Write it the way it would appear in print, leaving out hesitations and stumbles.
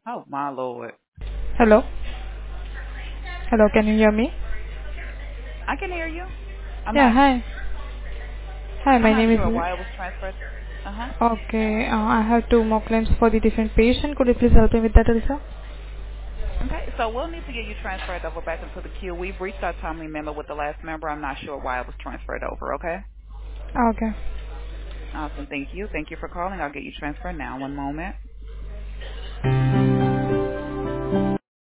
Oh, my Lord. Hello? Hello, can you hear me? I can hear you. I'm Yeah, not hi. Hi, I'm my not name is... sure why it was transferred. Uh-huh. Okay, I have two more claims for the different patient. Could you please help me with that, Elsa? Okay, so we'll need to get you transferred over back into the queue. We've reached our timely member with the last member. I'm not sure why it was transferred over, okay? Okay. Awesome, thank you. Thank you for calling. I'll get you transferred now. One moment.